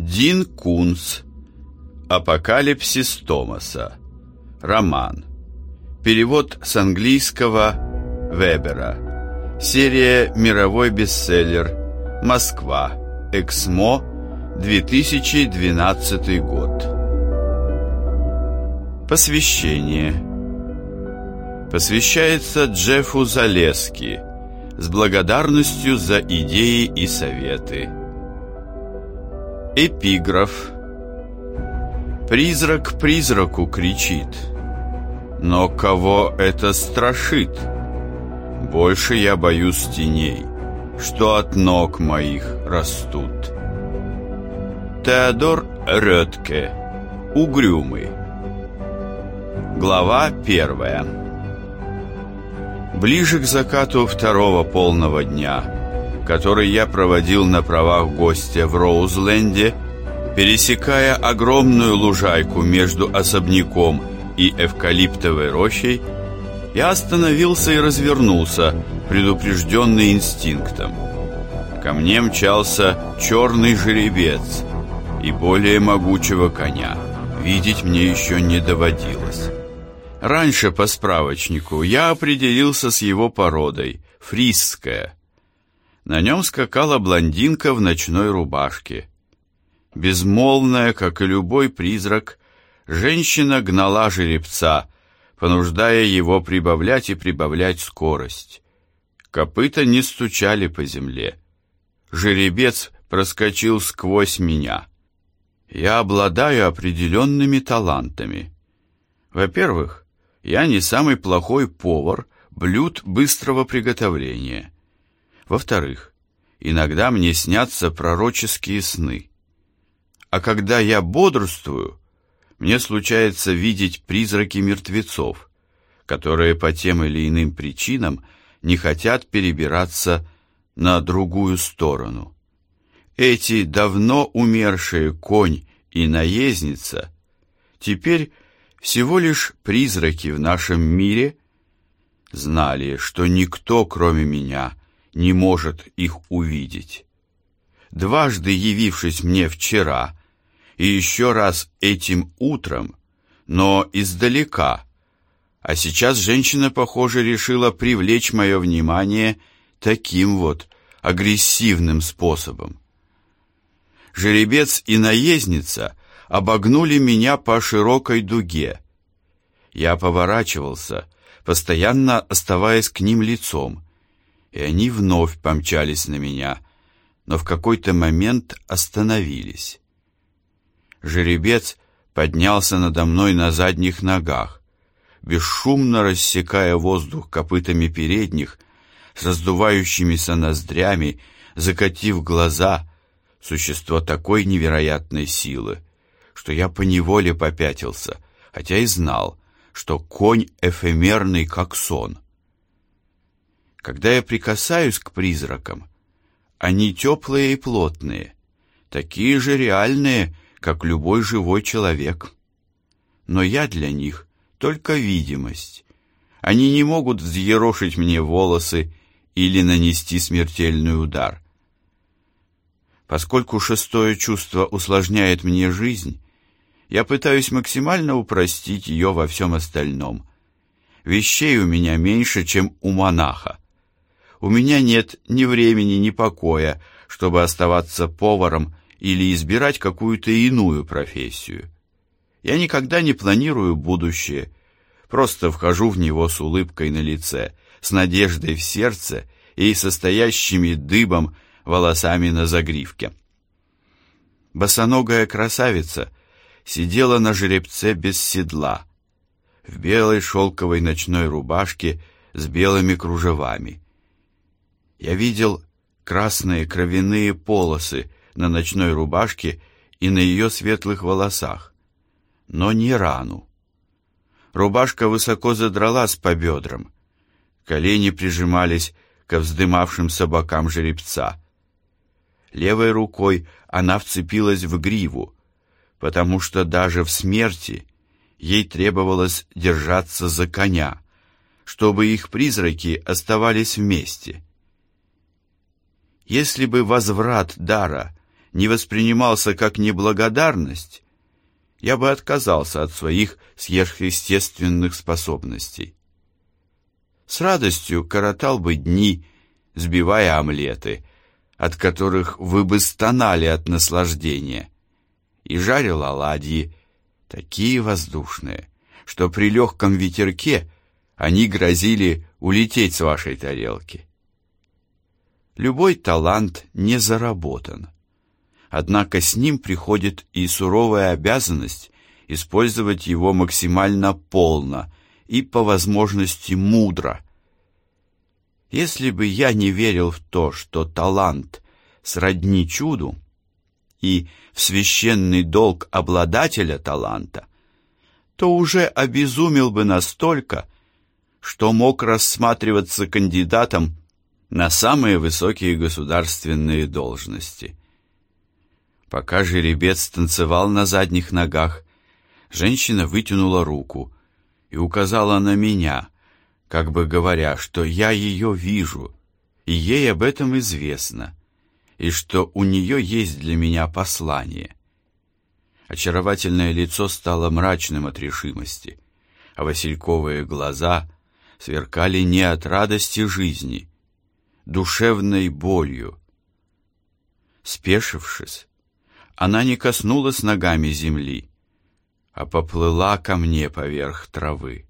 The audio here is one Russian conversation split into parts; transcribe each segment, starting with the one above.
Дин Кунц. Апокалипсис Томаса. Роман. Перевод с английского Вебера. Серия «Мировой бестселлер». Москва. Эксмо. 2012 год. Посвящение. Посвящается Джеффу Залески с благодарностью за идеи и советы. Эпиграф. Призрак призраку кричит, но кого это страшит? Больше я боюсь теней, что от ног моих растут. Теодор Рёдке. Угрюмый. Глава 1. Ближе к закату второго полного дня, который я проводил на правах гостя в Роузленде, пересекая огромную лужайку между особняком и эвкалиптовой рощей, я остановился и развернулся, предупрежденный инстинктом. Ко мне мчался черный жеребец, и более могучего коня видеть мне еще не доводилось. Раньше по справочнику я определился с его породой – фрисская. На нем скакала блондинка в ночной рубашке. Безмолвная, как и любой призрак, женщина гнала жеребца, понуждая его прибавлять и прибавлять скорость. Копыта не стучали по земле. Жеребец проскочил сквозь меня. Я обладаю определенными талантами. Во-первых, я не самый плохой повар блюд быстрого приготовления. Во-вторых, иногда мне снятся пророческие сны. А когда я бодрствую, мне случается видеть призраки мертвецов, которые по тем или иным причинам не хотят перебираться на другую сторону. Эти давно умершие конь и наездница теперь всего лишь призраки в нашем мире, знали, что никто, кроме меня, не может их увидеть. Дважды явившись мне вчера и еще раз этим утром, но издалека, а сейчас женщина, похоже, решила привлечь мое внимание таким вот агрессивным способом. Жеребец и наездница обогнули меня по широкой дуге. Я поворачивался, постоянно оставаясь к ним лицом, и они вновь помчались на меня, но в какой-то момент остановились. Жеребец поднялся надо мной на задних ногах, бесшумно рассекая воздух копытами передних, с раздувающимися ноздрями, закатив глаза, существо такой невероятной силы, что я поневоле попятился, хотя и знал, что конь эфемерный, как сон. Когда я прикасаюсь к призракам, они теплые и плотные, такие же реальные, как любой живой человек. Но я для них только видимость. Они не могут взъерошить мне волосы или нанести смертельный удар. Поскольку шестое чувство усложняет мне жизнь, я пытаюсь максимально упростить ее во всем остальном. Вещей у меня меньше, чем у монаха. У меня нет ни времени, ни покоя, чтобы оставаться поваром или избирать какую-то иную профессию. Я никогда не планирую будущее, просто вхожу в него с улыбкой на лице, с надеждой в сердце и состоящими дыбом волосами на загривке. Босоногая красавица сидела на жеребце без седла, в белой шелковой ночной рубашке с белыми кружевами. Я видел красные кровяные полосы на ночной рубашке и на ее светлых волосах, но не рану. Рубашка высоко задралась по бедрам, колени прижимались ко вздымавшимся бокам жеребца. Левой рукой она вцепилась в гриву, потому что даже в смерти ей требовалось держаться за коня, чтобы их призраки оставались вместе. Если бы возврат дара не воспринимался как неблагодарность, я бы отказался от своих сверхъестественных способностей. С радостью коротал бы дни, сбивая омлеты, от которых вы бы стонали от наслаждения, и жарил оладьи, такие воздушные, что при легком ветерке они грозили улететь с вашей тарелки. Любой талант не заработан, однако с ним приходит и суровая обязанность использовать его максимально полно и по возможности мудро. Если бы я не верил в то, что талант сродни чуду, и в священный долг обладателя таланта, то уже обезумел бы настолько, что мог рассматриваться кандидатом на самые высокие государственные должности. Пока жеребец танцевал на задних ногах, женщина вытянула руку и указала на меня, как бы говоря, что я ее вижу, и ей об этом известно, и что у нее есть для меня послание. Очаровательное лицо стало мрачным от решимости, а васильковые глаза сверкали не от радости жизни, душевной болью. Спешившись, она не коснулась ногами земли, а поплыла ко мне поверх травы.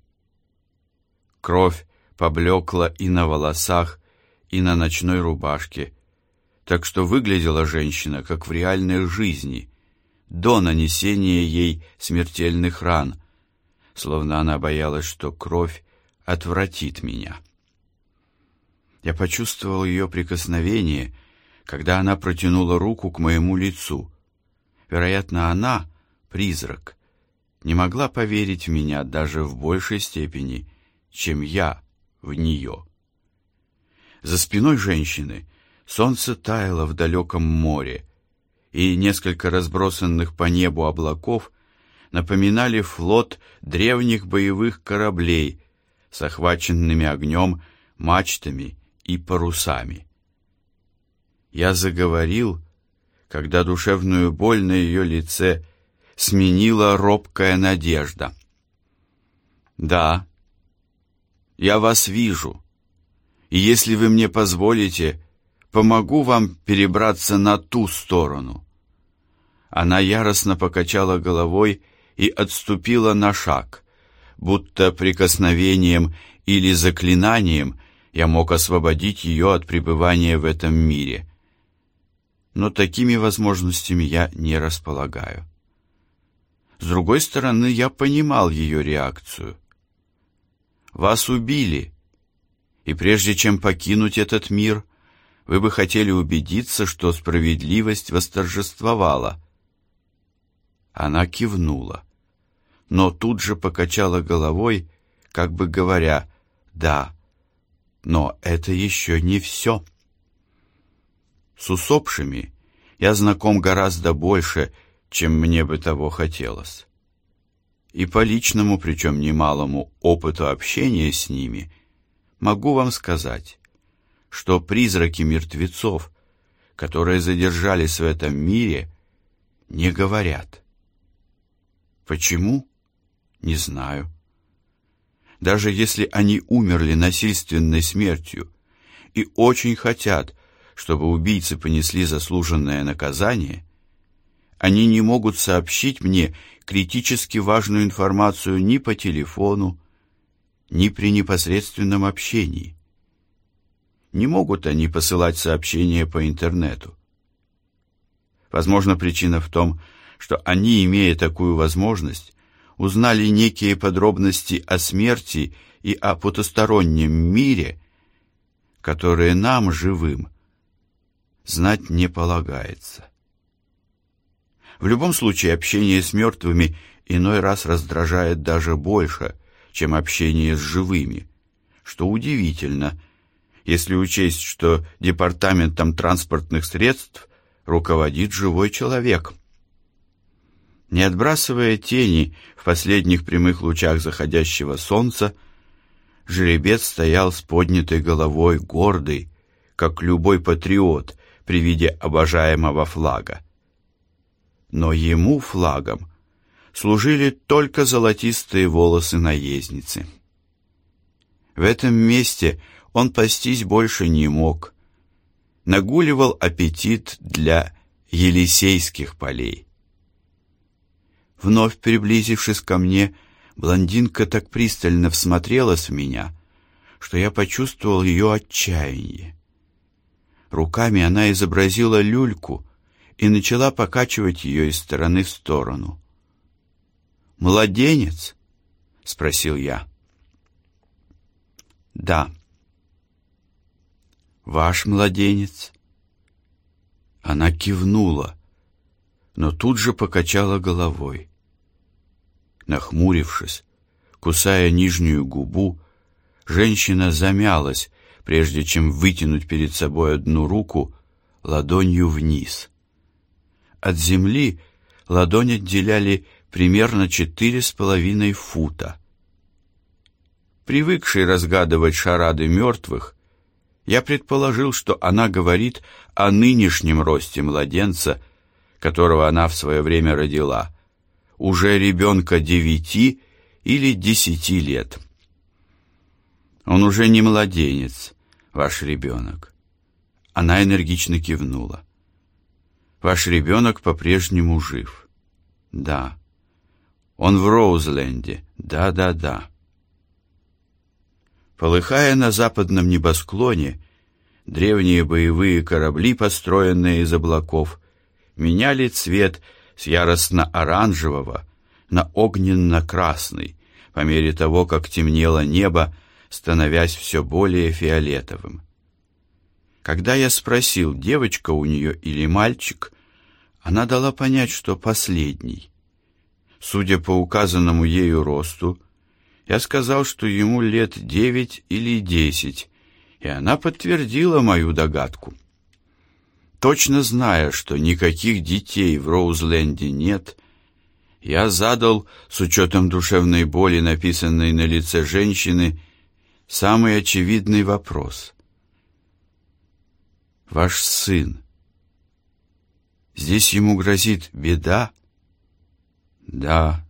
Кровь поблекла и на волосах, и на ночной рубашке, так что выглядела женщина, как в реальной жизни, до нанесения ей смертельных ран, словно она боялась, что кровь отвратит меня. Я почувствовал ее прикосновение, когда она протянула руку к моему лицу. Вероятно, она, призрак, не могла поверить в меня даже в большей степени, чем я в нее. За спиной женщины солнце таяло в далеком море, и несколько разбросанных по небу облаков напоминали флот древних боевых кораблей с охваченными огнем мачтами и парусами. Я заговорил, когда душевную боль на ее лице сменила робкая надежда. «Да, я вас вижу, и если вы мне позволите, помогу вам перебраться на ту сторону». Она яростно покачала головой и отступила на шаг, будто прикосновением или заклинанием я мог освободить ее от пребывания в этом мире. Но такими возможностями я не располагаю. С другой стороны, я понимал ее реакцию. Вас убили, и прежде чем покинуть этот мир, вы бы хотели убедиться, что справедливость восторжествовала. Она кивнула, но тут же покачала головой, как бы говоря: «Да, но это еще не все». С усопшими я знаком гораздо больше, чем мне бы того хотелось. И по личному, причем немалому, опыту общения с ними могу вам сказать, что призраки мертвецов, которые задержались в этом мире, не говорят. Почему? Не знаю. Даже если они умерли насильственной смертью и очень хотят, чтобы убийцы понесли заслуженное наказание, они не могут сообщить мне критически важную информацию ни по телефону, ни при непосредственном общении. Не могут они посылать сообщения по интернету. Возможно, причина в том, что они, имея такую возможность, узнали некие подробности о смерти и о потустороннем мире, которые нам, живым, знать не полагается. В любом случае, общение с мертвыми иной раз раздражает даже больше, чем общение с живыми, что удивительно, если учесть, что департаментом транспортных средств руководит живой человек. Не отбрасывая тени в последних прямых лучах заходящего солнца, жеребец стоял с поднятой головой, гордый, как любой патриот при виде обожаемого флага. но ему флагом служили только золотистые волосы наездницы. В этом месте он пастись больше не мог. Нагуливал аппетит для Елисейских полей. Вновь приблизившись ко мне, блондинка так пристально всмотрелась в меня, что я почувствовал ее отчаяние. Руками она изобразила люльку и начала покачивать ее из стороны в сторону. «Младенец?» — спросил я. «Да». «Ваш младенец?» Она кивнула, но тут же покачала головой. Нахмурившись, кусая нижнюю губу, женщина замялась, прежде чем вытянуть перед собой одну руку ладонью вниз. От земли ладонь отделяли примерно 4,5 фута. Привыкший разгадывать шарады мертвых, я предположил, что она говорит о нынешнем росте младенца, которого она в свое время родила, уже ребенка 9 или 10 лет. Он уже не младенец, ваш ребенок. Она энергично кивнула. Ваш ребенок по-прежнему жив. Да. Он в Роузленде. Да. Полыхая на западном небосклоне, древние боевые корабли, построенные из облаков, меняли цвет с яростно-оранжевого на огненно-красный, по мере того, как темнело небо, становясь все более фиолетовым. Когда я спросил, девочка у нее или мальчик, она дала понять, что последний. Судя по указанному ею росту, я сказал, что ему лет 9 или 10, и она подтвердила мою догадку. Точно зная, что никаких детей в Роузленде нет, я задал, с учетом душевной боли, написанной на лице женщины, самый очевидный вопрос. Ваш сын. Здесь ему грозит беда? Да.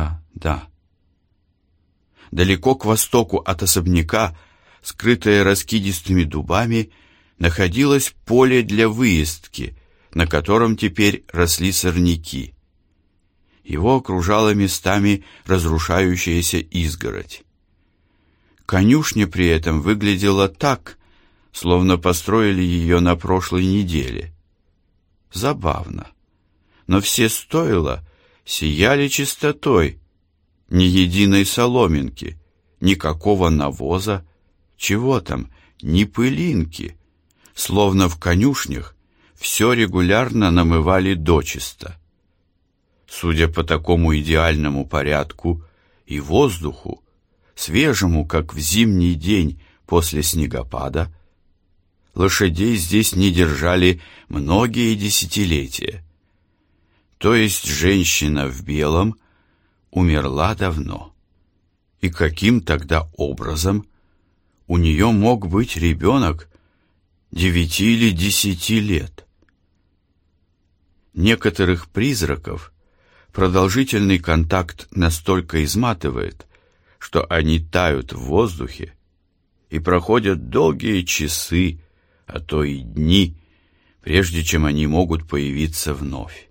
Далеко к востоку от особняка, скрытое раскидистыми дубами, находилось поле для выездки, на котором теперь росли сорняки. Его окружала местами разрушающаяся изгородь. Конюшня при этом выглядела так, словно построили ее на прошлой неделе. Забавно. Но все стойла сияли чистотой, ни единой соломинки, никакого навоза, чего там, ни пылинки, словно в конюшнях все регулярно намывали дочисто. Судя по такому идеальному порядку и воздуху, свежему, как в зимний день после снегопада, лошадей здесь не держали многие десятилетия. То есть женщина в белом умерла давно. И каким тогда образом у нее мог быть ребенок 9 или 10 лет? Некоторых призраков продолжительный контакт настолько изматывает, что они тают в воздухе и проходят долгие часы, а то и дни, прежде чем они могут появиться вновь.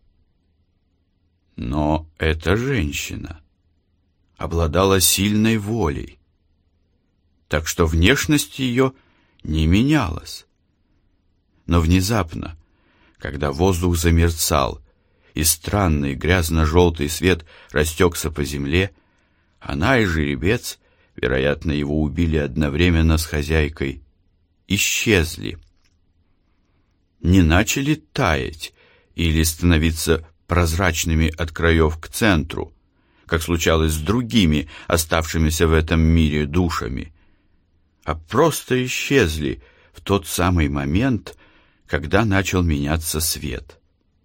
Но эта женщина обладала сильной волей, так что внешность ее не менялась. Но внезапно, когда воздух замерцал и странный грязно-желтый свет растекся по земле, она и жеребец, вероятно, его убили одновременно с хозяйкой, исчезли. Не начали таять или становиться прозрачными от краев к центру, как случалось с другими оставшимися в этом мире душами, а просто исчезли в тот самый момент, когда начал меняться свет.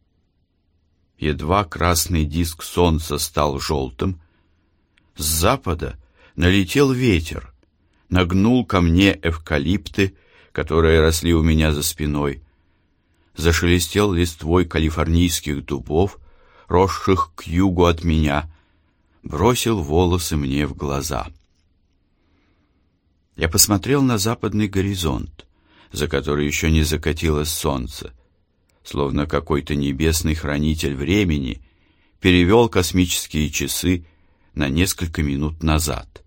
Едва красный диск солнца стал желтым, с запада налетел ветер, нагнул ко мне эвкалипты, которые росли у меня за спиной, зашелестел листвой калифорнийских дубов, росших к югу от меня, бросил волосы мне в глаза. Я посмотрел на западный горизонт, за который еще не закатилось солнце, словно какой-то небесный хранитель времени перевел космические часы на несколько минут назад.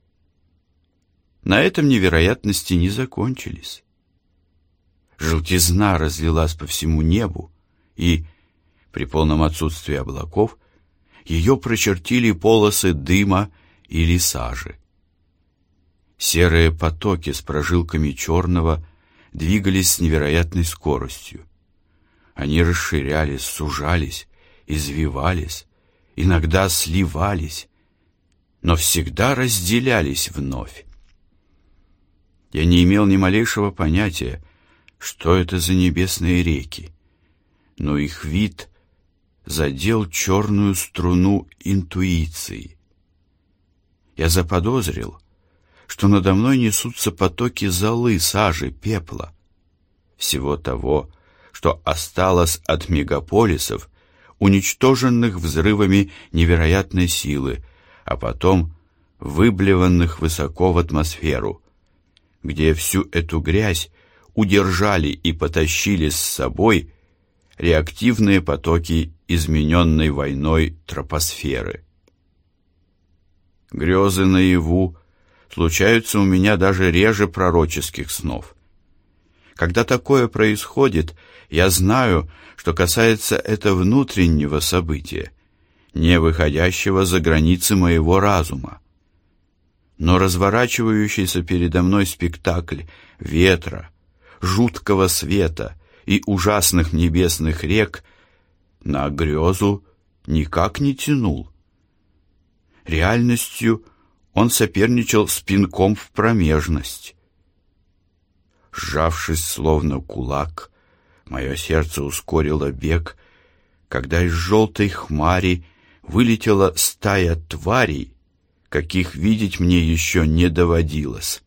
На этом невероятности не закончились. Желтизна разлилась по всему небу, и, при полном отсутствии облаков, ее прочертили полосы дыма или сажи. Серые потоки с прожилками черного двигались с невероятной скоростью. Они расширялись, сужались, извивались, иногда сливались, но всегда разделялись вновь. Я не имел ни малейшего понятия, что это за небесные реки, но их вид задел черную струну интуиции. Я заподозрил, что надо мной несутся потоки золы, сажи, пепла, всего того, что осталось от мегаполисов, уничтоженных взрывами невероятной силы, а потом выблеванных высоко в атмосферу, где всю эту грязь удержали и потащили с собой реактивные потоки измененной войной тропосферы. Грезы наяву случаются у меня даже реже пророческих снов. Когда такое происходит, я знаю, что касается это внутреннего события, не выходящего за границы моего разума. Но разворачивающийся передо мной спектакль ветра, жуткого света и ужасных небесных рек на грезу никак не тянул. Реальностью он соперничал с пинком в промежность. Сжавшись словно кулак, мое сердце ускорило бег, когда из желтой хмари вылетела стая тварей, каких видеть мне еще не доводилось.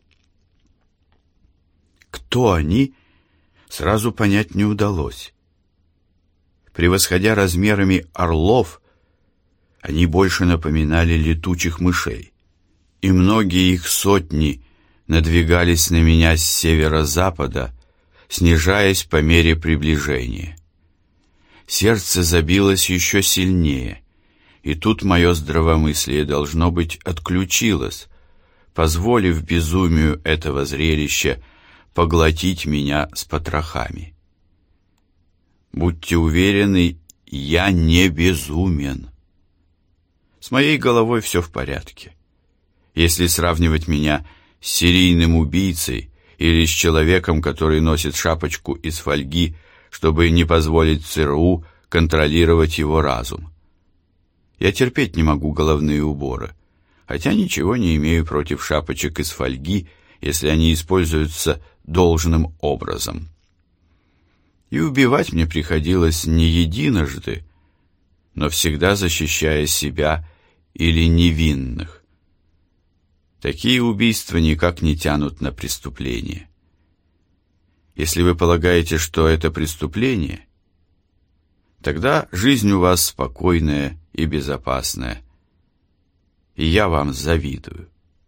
Кто они, сразу понять не удалось. Превосходя размерами орлов, они больше напоминали летучих мышей, и многие их сотни надвигались на меня с северо-запада, снижаясь по мере приближения. Сердце забилось еще сильнее, и тут мое здравомыслие, должно быть, отключилось, позволив безумию этого зрелища поглотить меня с потрохами. Будьте уверены, я не безумен. С моей головой все в порядке. Если сравнивать меня с серийным убийцей или с человеком, который носит шапочку из фольги, чтобы не позволить ЦРУ контролировать его разум. Я терпеть не могу головные уборы, хотя ничего не имею против шапочек из фольги, если они используются должным образом. И убивать мне приходилось не единожды, но всегда защищая себя или невинных. Такие убийства никак не тянут на преступление. Если вы полагаете, что это преступление, тогда жизнь у вас спокойная и безопасная, и я вам завидую.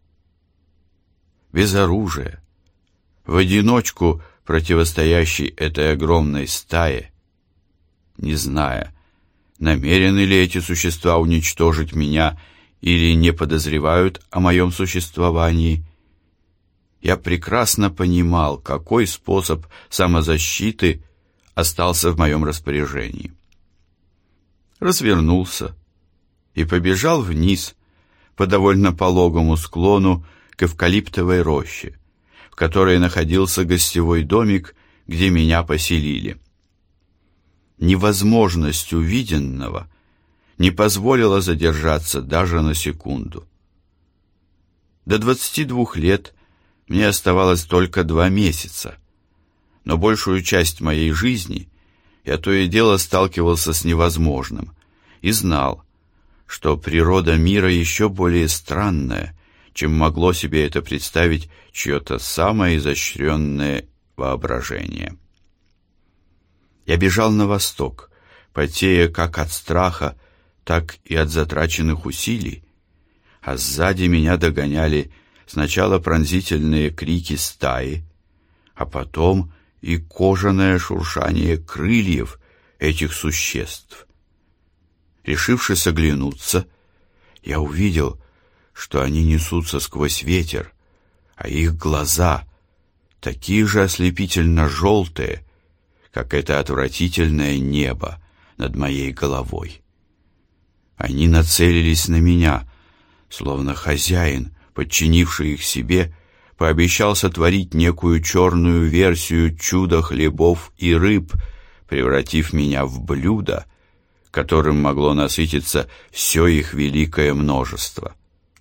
Без оружия, в одиночку противостоящей этой огромной стае, не зная, намерены ли эти существа уничтожить меня или не подозревают о моем существовании, я прекрасно понимал, какой способ самозащиты остался в моем распоряжении. Развернулся и побежал вниз по довольно пологому склону к эвкалиптовой роще, в которой находился гостевой домик, где меня поселили. Невозможность увиденного не позволила задержаться даже на секунду. До 22 лет мне оставалось только 2 месяца, но большую часть моей жизни я то и дело сталкивался с невозможным и знал, что природа мира еще более странная, чем могло себе это представить чье-то самое изощренное воображение. Я бежал на восток, потея как от страха, так и от затраченных усилий, а сзади меня догоняли сначала пронзительные крики стаи, а потом и кожаное шуршание крыльев этих существ. Решившись оглянуться, я увидел, что они несутся сквозь ветер, а их глаза такие же ослепительно желтые, как это отвратительное небо над моей головой. Они нацелились на меня, словно хозяин, подчинивший их себе, пообещал сотворить некую черную версию чуда хлебов и рыб, превратив меня в блюдо, которым могло насытиться все их великое множество.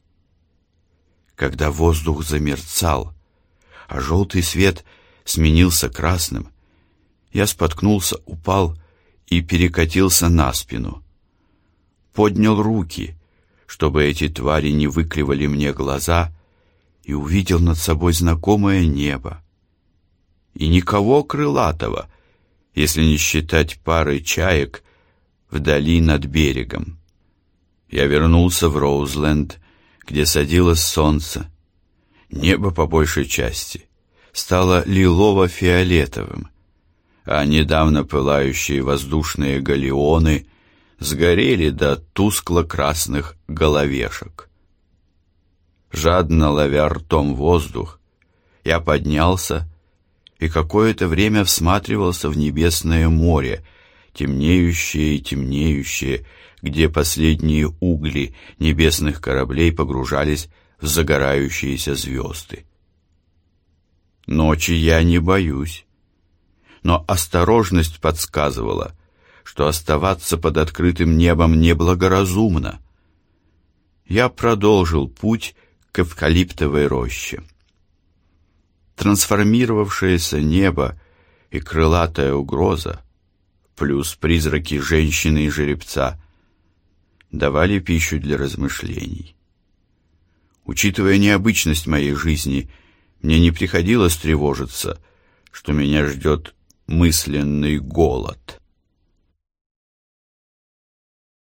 Когда воздух замерцал, а желтый свет сменился красным, я споткнулся, упал и перекатился на спину. Поднял руки, чтобы эти твари не выклевали мне глаза, и увидел над собой знакомое небо. И никого крылатого, если не считать пары чаек вдали над берегом. Я вернулся в Роузленд, где садилось солнце. Небо, по большей части, стало лилово-фиолетовым, а недавно пылающие воздушные галеоны сгорели до тускло-красных головешек. Жадно ловя ртом воздух, я поднялся и какое-то время всматривался в небесное море, темнеющее и темнеющее, где последние угли небесных кораблей погружались в загорающиеся звезды. Ночи я не боюсь, но осторожность подсказывала, что оставаться под открытым небом неблагоразумно. Я продолжил путь к эвкалиптовой роще. Трансформировавшееся небо и крылатая угроза, плюс призраки женщины и жеребца, давали пищу для размышлений. Учитывая необычность моей жизни, мне не приходилось тревожиться, что меня ждет мысленный голод.